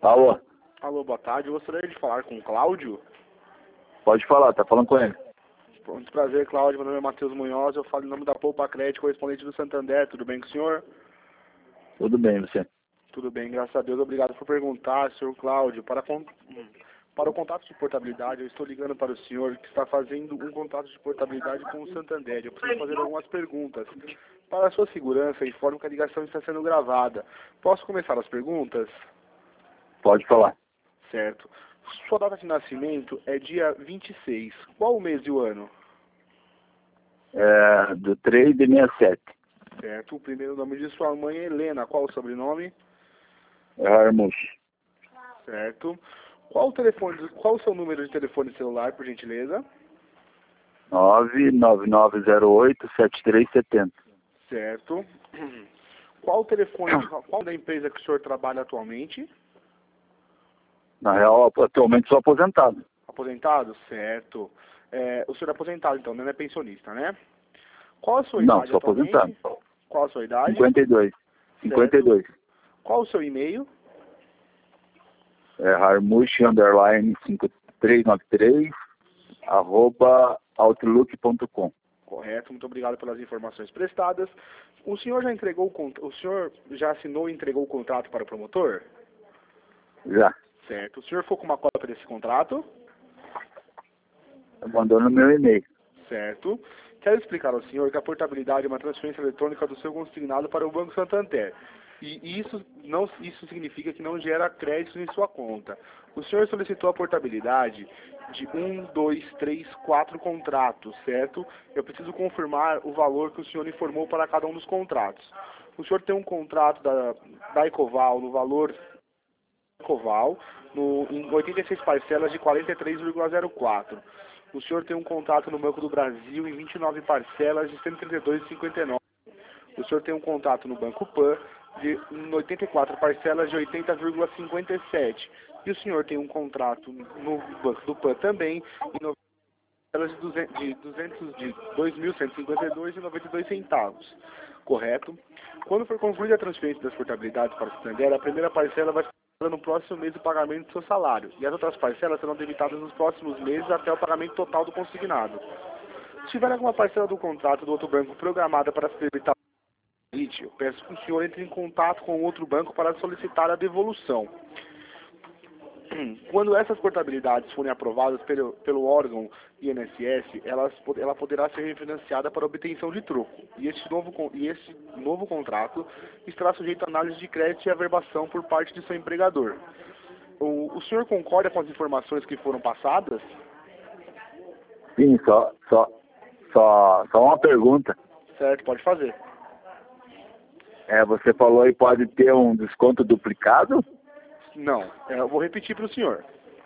Alô, Alô, boa tarde. Eu gostaria de falar com o Cláudio. pode falar, tá falando com ele. Muito prazer, Cláudio. Meu nome é Matheus Munhoz. Eu falo em nome da Poupa Crédito, correspondente do Santander. Tudo bem com o senhor? Tudo bem, você? Tudo bem, graças a Deus. Obrigado por perguntar, senhor Cláudio. Para o contato de portabilidade, eu estou ligando para o senhor que está fazendo um contato de portabilidade com o Santander. Eu preciso fazer algumas perguntas. Para a sua segurança, informo que a ligação está sendo gravada. Posso começar as perguntas? Pode falar. Certo. Sua data de nascimento é dia 26. Qual o mês e o ano? Do 3 de 67. Certo. O primeiro nome de sua mãe é Helena. Qual o sobrenome? Harmus. Certo. Qual o seu número de telefone celular, por gentileza? 99908-7370. Certo. Qual da empresa que o senhor trabalha atualmente? Na real, atualmente sou aposentado. Aposentado? Certo. O senhor é aposentado, então, não é pensionista, né? Qual a sua Não, idade sou atualmente? aposentado. Qual a sua idade? 52. 52. Qual o seu e-mail? Harmush_5393 @outlook.com. Correto, muito obrigado pelas informações prestadas. O senhor já assinou e entregou o contrato para o promotor? Já. Certo. O senhor ficou com uma cópia desse contrato? Mandou no meu e-mail. Certo. Quero explicar ao senhor que a portabilidade é uma transferência eletrônica do seu consignado para o Banco Santander. E isso significa que não gera créditos em sua conta. O senhor solicitou a portabilidade de 1, 2, 3, 4 contratos, certo? Eu preciso confirmar o valor que o senhor informou para cada um dos contratos. O senhor tem um contrato da Ecoval no valor Ecoval em 86 parcelas de 43,04. O senhor tem um contrato no Banco do Brasil em 29 parcelas de 132,59. O senhor tem um contrato no Banco Pan em 84 parcelas de 80,57. E o senhor tem um contrato no Banco do Pan também em 90 parcelas de 2.152,92 centavos. Correto? Quando for concluída a transferência das portabilidades para o Santander, a primeira parcela vai ser no próximo mês o pagamento do seu salário. E as outras parcelas serão debitadas nos próximos meses até o pagamento total do consignado. Se tiver alguma parcela do contrato do outro banco programada para ser debitada, eu peço que o senhor entre em contato com o outro banco para solicitar a devolução. Quando essas portabilidades forem aprovadas pelo órgão INSS, ela poderá ser refinanciada para obtenção de troco. E esse novo contrato estará sujeito a análise de crédito e averbação por parte de seu empregador. O senhor concorda com as informações que foram passadas? Sim, só uma pergunta. Certo, pode fazer. Você falou aí pode ter um desconto duplicado? Não, eu vou repetir para o senhor.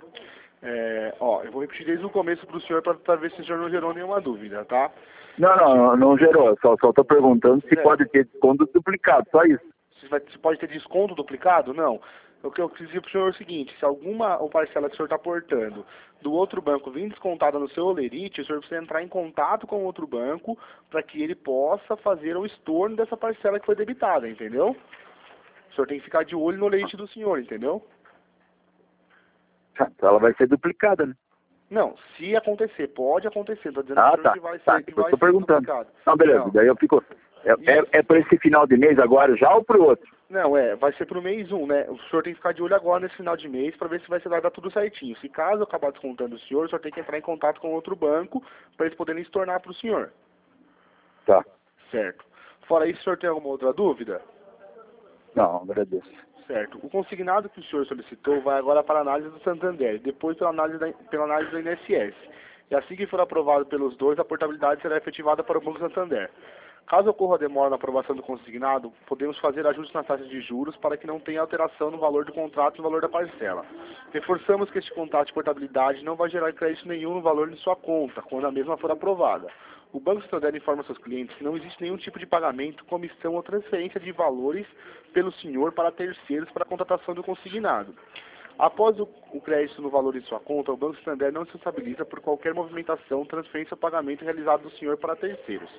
Eu vou repetir desde o começo para o senhor para ver se o senhor não gerou nenhuma dúvida, tá? Não gerou. Só estou perguntando se pode ter desconto duplicado, só isso. Se pode ter desconto duplicado? Não. O que eu quis dizer para o senhor é o seguinte: se alguma parcela que o senhor está aportando do outro banco vir descontada no seu Olerite, o senhor precisa entrar em contato com o outro banco para que ele possa fazer o estorno dessa parcela que foi debitada, entendeu? O senhor tem que ficar de olho no Olerite do senhor, entendeu? Então ela vai ser duplicada, né? Não, se acontecer, pode acontecer. Estou dizendo para o senhor que vai ser, que vai ser perguntando. duplicado. Não, beleza, Não. daí eu fico... É para esse final de mês agora já ou para o outro? Não, vai ser pro mês 1, né? O senhor tem que ficar de olho agora nesse final de mês para ver se vai dar tudo certinho. Se caso eu acabar descontando o senhor tem que entrar em contato com outro banco para eles poderem estornar para o senhor. Tá. Certo. Fora isso, o senhor tem alguma outra dúvida? Não, agradeço. Certo. O consignado que o senhor solicitou vai agora para a análise do Santander, depois pela análise do INSS. E assim que for aprovado pelos dois, a portabilidade será efetivada para o Banco Santander. Caso ocorra demora na aprovação do consignado, podemos fazer ajustes nas taxas de juros para que não tenha alteração no valor do contrato e no valor da parcela. Reforçamos que este contrato de portabilidade não vai gerar crédito nenhum no valor de sua conta, quando a mesma for aprovada. O Banco Santander informa seus clientes que não existe nenhum tipo de pagamento, comissão ou transferência de valores pelo senhor para terceiros para a contratação do consignado. Após o crédito no valor de sua conta, o Banco Santander não se responsabiliza por qualquer movimentação, transferência ou pagamento realizado do senhor para terceiros.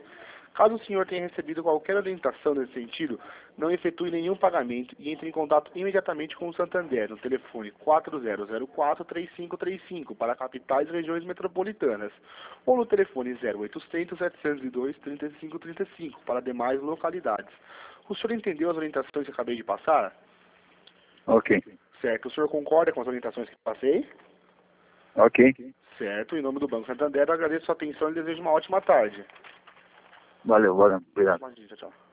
Caso o senhor tenha recebido qualquer orientação nesse sentido, não efetue nenhum pagamento e entre em contato imediatamente com o Santander no telefone 4004-3535 para capitais e regiões metropolitanas ou no telefone 0800-702-3535 para demais localidades. O senhor entendeu as orientações que acabei de passar? Ok. Certo. O senhor concorda com as orientações que passei? Ok. Certo. Em nome do Banco Santander, eu agradeço a sua atenção e desejo uma ótima tarde. Valeu, obrigado. Tchau, tchau.